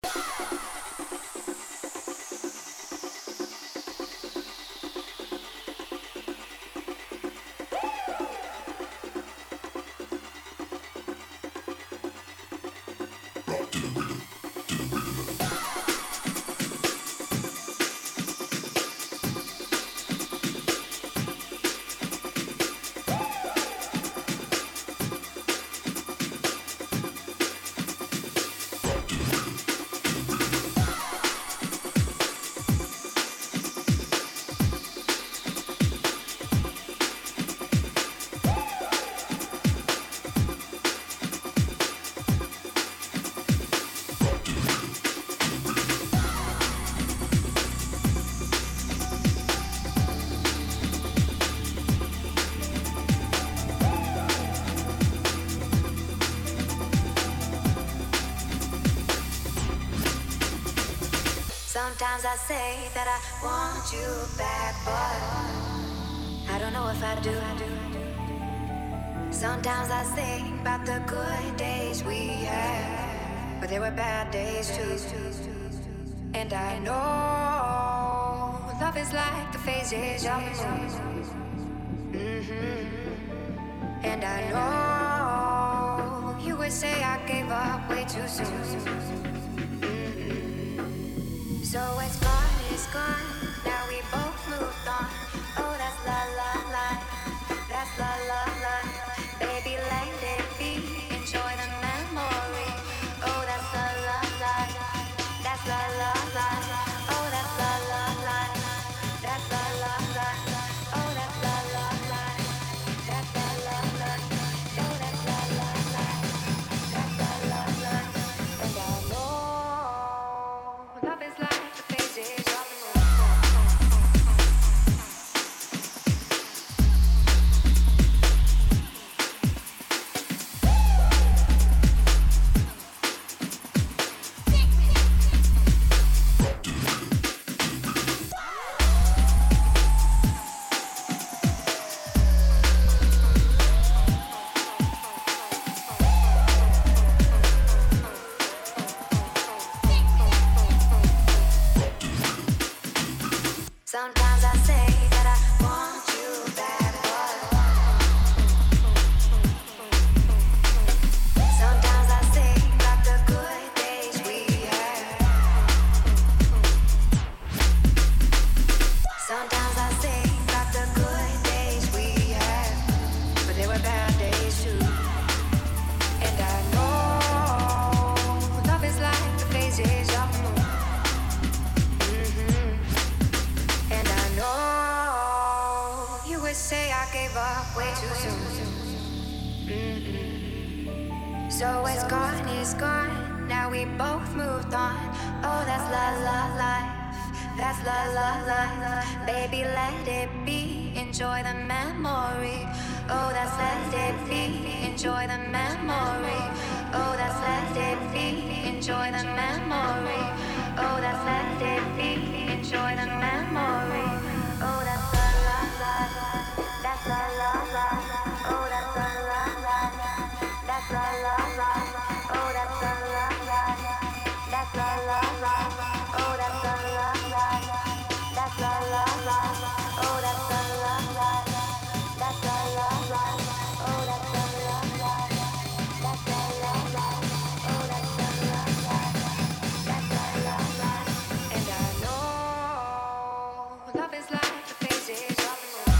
Sometimes I say that I want you back, but I don't know if I do. Sometimes I think about the good days we had, but there were bad days too. And I know love is like the phases of the moon. And I know you would say I gave up way too soon. So it's gone, now we both moved on. Oh, that's la la la, that's la la la. Baby, let it be, enjoy the memory. Oh, that's la la la, that's la la la. Oh, that's la la la, that's la la la. Oh, that's la la la, that's la la la. Oh, that's la la la, that's la la la. And I know love is like sometimes I say that I want you back, but sometimes I think about the good days we had. Sometimes I think about the good days we had, but there were bad days too. And I know love is like the phases of the moon. Say I gave up way too soon. So it's gone, now we both moved on. Oh, that's la la life, that's la la la. Baby, let it be, enjoy the memory. Oh, that's let it be, enjoy the memory. Oh, that's let it be, enjoy the memory. Oh, that's let it be, enjoy the memory. Oh, that's la la la. That's la la la, oh that's la la la, that's la la la, oh that's la la la, that's la la la, oh that's la la la, that's la la la, oh that's la la la, that's la la la, oh that's la la la, that's la la la, oh that's la la la, that's la la la, and I know love is like the phases of the moon.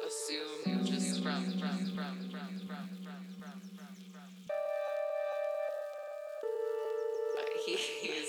assume just from. He's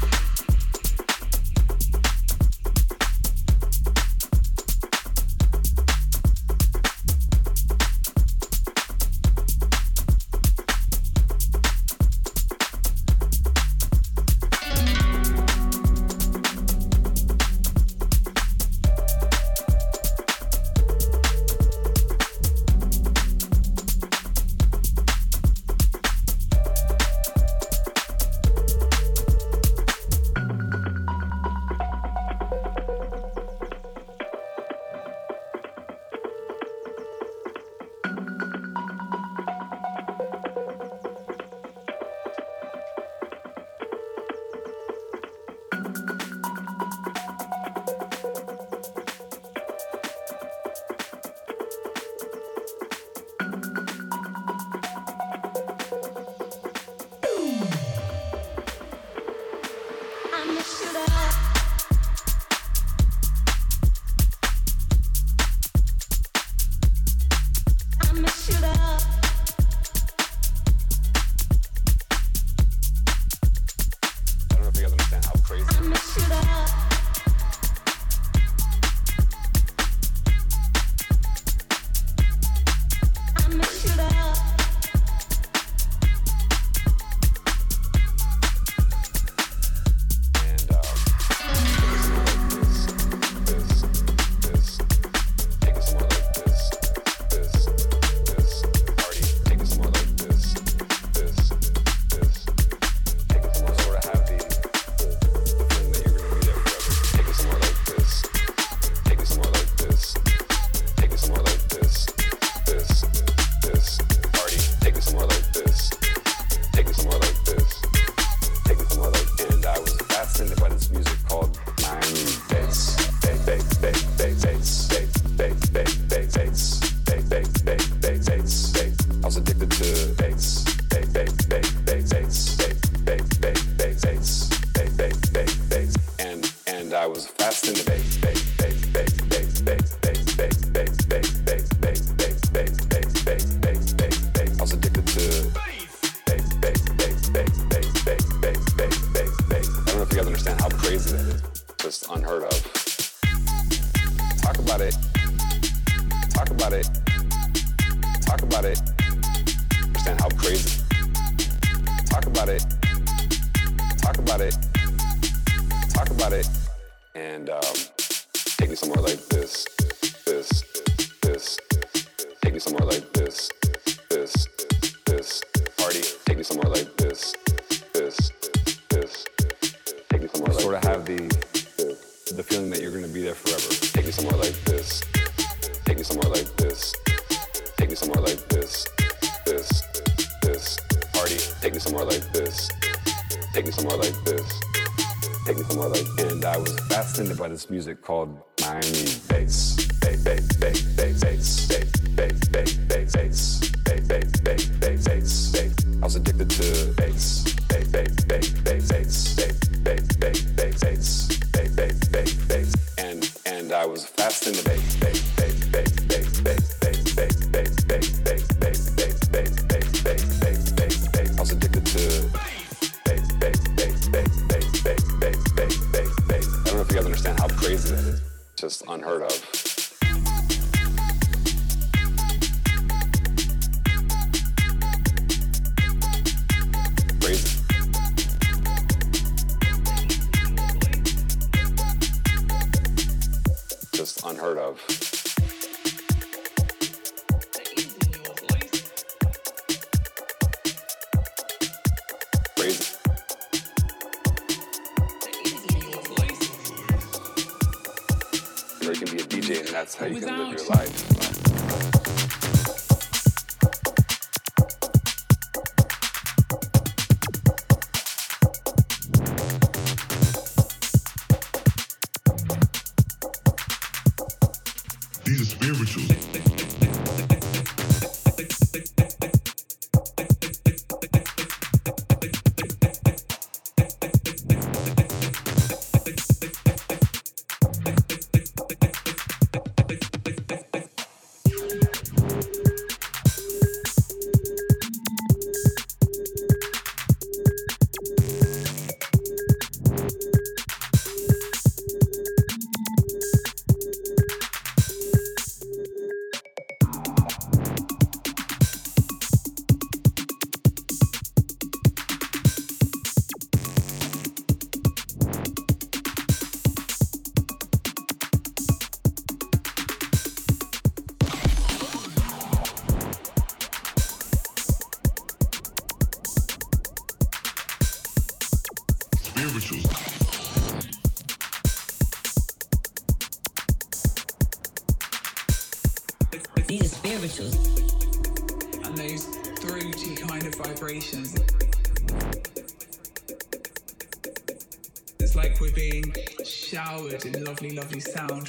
by this music called Miami bass. Bass, bass, bass, bass, bass, bass, bass, bass, bass, bass, bass, bass, bass, bass. I was addicted to bass. Bass, bass, bass, bass, bass, bass, bass, bass, bass, bass, bass, bass, bass. And I was fast into bass. Bass, bass, bass, bass, bass, bass, bass, bass, bass, bass, bass, bass, bass, bass, bass, bass, bass. I was addicted to bass, bass, bass, bass, bass, bass, bass, bass, bass, bass. I don't know if you guys understand how crazy that is. Just unheard of. Crazy. Just unheard of. Crazy. Or you can be a DJ and that's how you can live your life. These are spirituals. These are spirituals. And those throaty kind of vibrations. It's like we're being showered in lovely, lovely sound.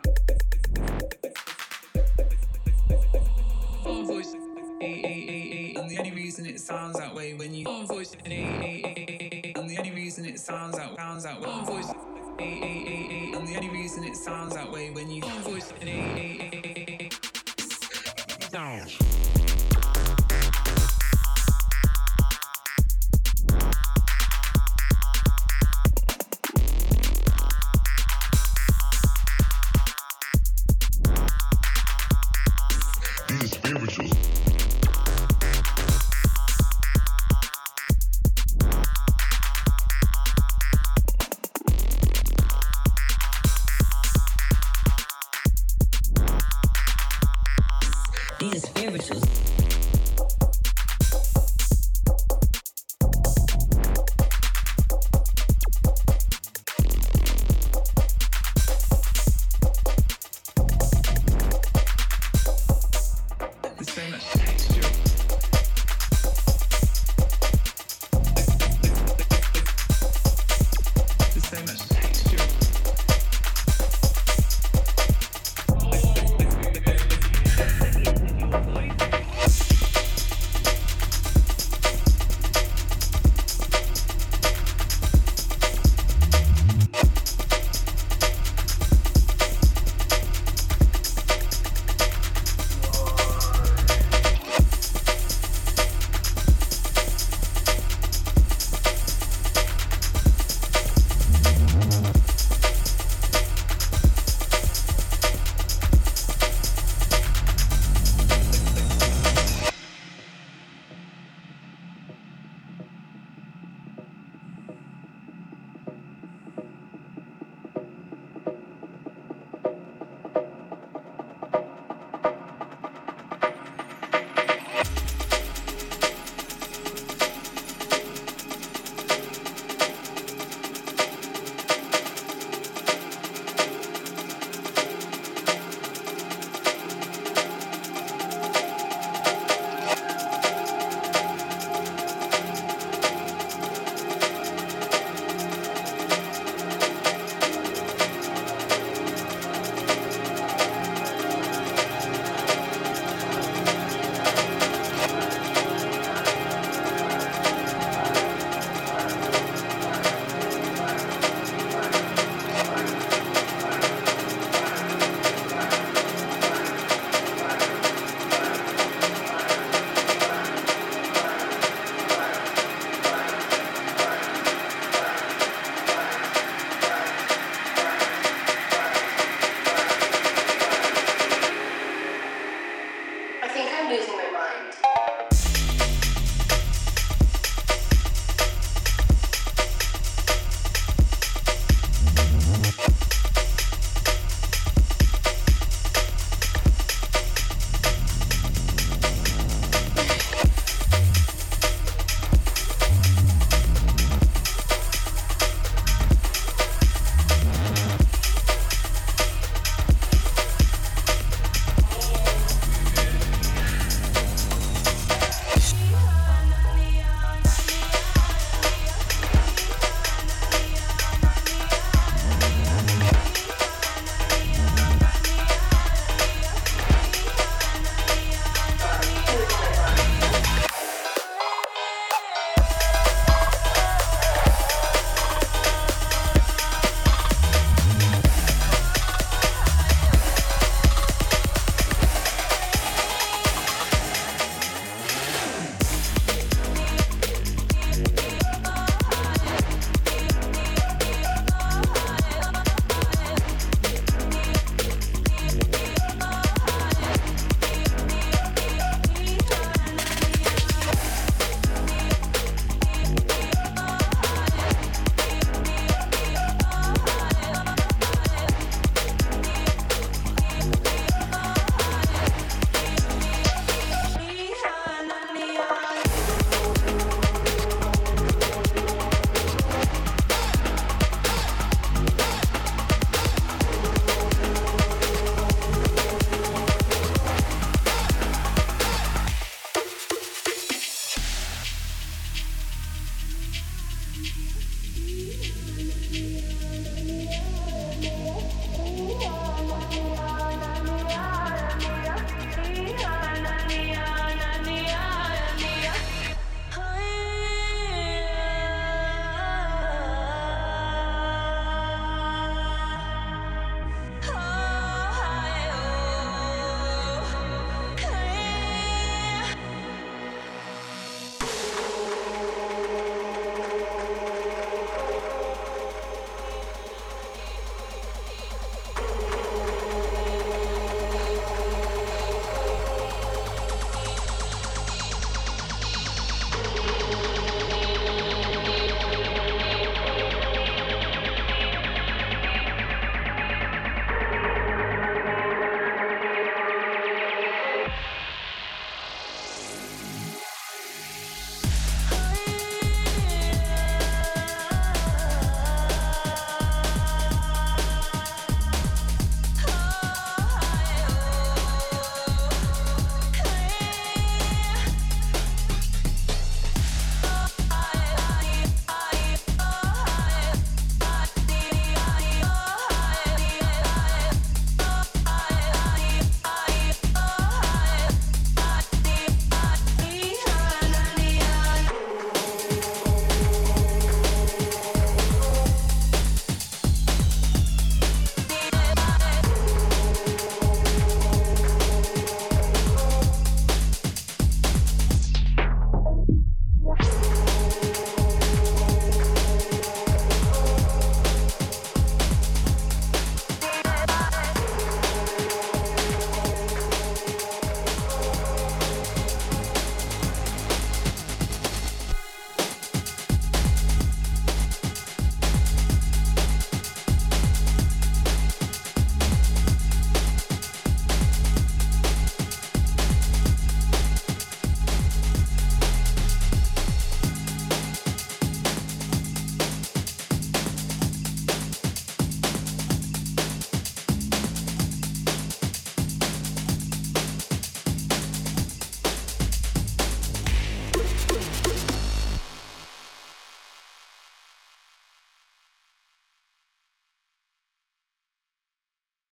Our voice, and the only reason it sounds that way when you our voice, and the only reason it sounds that our voice, and the only reason it sounds that way when you our voice, down. These are spirituals.